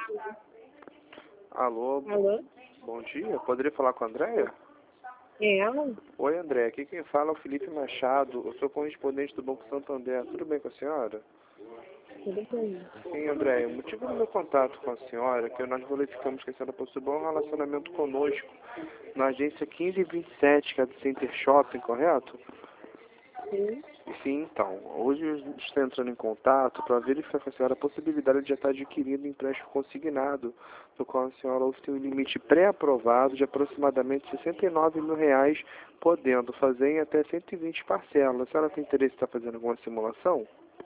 Alô, Alô? bom dia. Poderia falar com a Andréia? É ela? Oi, André. Aqui quem fala é o Felipe Machado. Eu sou correspondente do Banco Santander. Tudo bem com a senhora? Tudo bem. Sim, André. O motivo do meu contato com a senhora é que nós verificamos que a senhora possui bom relacionamento conosco na agência 1527, que é do Center Shopping, correto? Sim. Sim, então. Hoje a gente está entrando em contato para verificar com a senhora a possibilidade de já estar adquirindo empréstimo consignado, no qual a senhora hoje tem um limite pré-aprovado de aproximadamente R$ 69 mil, podendo fazer em até 120 parcelas. A senhora tem interesse em estar fazendo alguma simulação?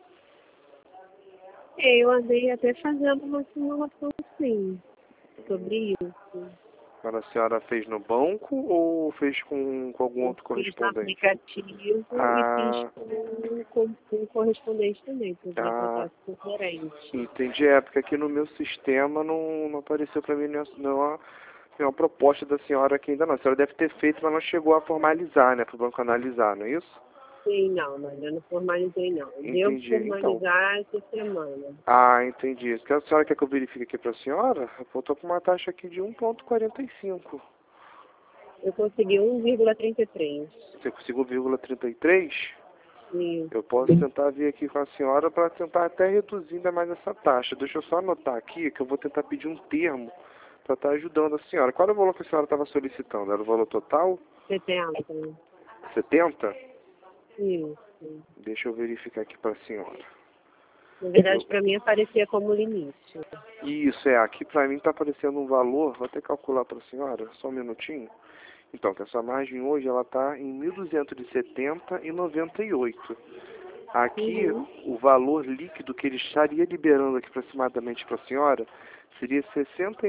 Eu andei até fazendo uma simulação sim, sobre isso. Mas a senhora fez no banco ou fez com algum Eu outro fiz no correspondente? aplicativo e fiz Ah, com um correspondente também, para tá. botar com gerente. Entendi. É, porque aqui no meu sistema não apareceu para mim nenhuma proposta da senhora aqui ainda não. A senhora deve ter feito, mas não chegou a formalizar, né, para o banco analisar, não é isso? Sim, não, ainda não formalizei não. Devo Entendi. Então. formalizar essa semana. Ah, entendi. A senhora quer que eu verifique aqui para a senhora? Eu estou com uma taxa aqui de 1,45. Eu consegui 1,33. Você conseguiu 0,33? Isso. Eu posso tentar vir aqui com a senhora para tentar até reduzir ainda mais essa taxa. Deixa eu só anotar aqui que eu vou tentar pedir um termo para estar ajudando a senhora. Qual era o valor que a senhora estava solicitando? Era o valor total? 70. 70? Isso. Deixa eu verificar aqui para a senhora. Na verdade, para mim aparecia como limite. Isso, aqui para mim está aparecendo um valor, vou até calcular para a senhora, só um minutinho. Então, que essa margem hoje ela está em 1.270,98. Aqui, Uhum. o valor líquido que ele estaria liberando aqui aproximadamente para a senhora seria R$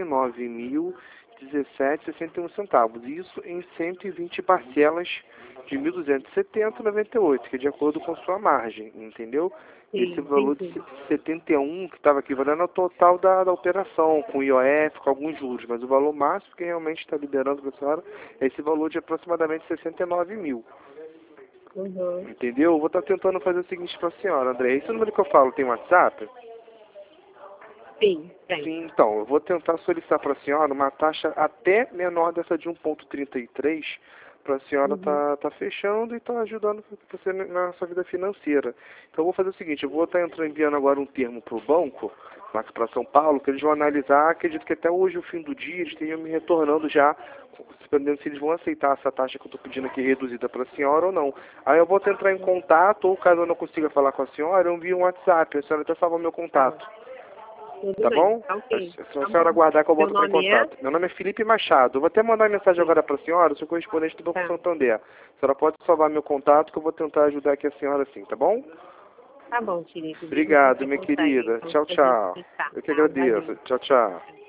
69.017,61. Isso em 120 parcelas de 1.270,98, que é de acordo com sua margem, entendeu? Esse Sim, valor de entendi. 71 que estava aqui valendo é o total da operação, com IOF, com alguns juros, mas o valor máximo que realmente está liberando para a senhora é esse valor de aproximadamente 69 mil. Uhum. Entendeu? Eu vou estar tentando fazer o seguinte para a senhora, André. Esse número que eu falo tem WhatsApp? Sim, tem. Sim, então, eu vou tentar solicitar para a senhora uma taxa até menor dessa de 1,33 para a senhora Uhum. tá fechando e tá ajudando você na sua vida financeira. Então eu vou fazer o seguinte, eu vou estar enviando agora um termo para o banco, lá para São Paulo, que eles vão analisar, acredito que até hoje, o fim do dia, eles estejam me retornando já, dependendo se eles vão aceitar essa taxa que eu estou pedindo aqui reduzida para a senhora ou não. Aí eu vou tentar em contato, ou caso eu não consiga falar com a senhora, eu envio um WhatsApp, a senhora até salva meu Tá. contato. Tudo Tá bem. bom? Tá ok. É só a Tá senhora bom. aguardar que eu Seu volto para em nome é? contato. Meu nome é Felipe Machado. Eu vou até mandar uma mensagem Sim. agora para a senhora, eu sou correspondente do Banco Tá. Santander. A senhora pode salvar meu contato que eu vou tentar ajudar aqui a senhora sim, tá bom? Tá bom, Felipe. Devo Obrigado, tentar minha consegue. querida. Então, Tchau, a gente tchau. ficar, Eu que tá? agradeço. Valeu. Tchau, tchau.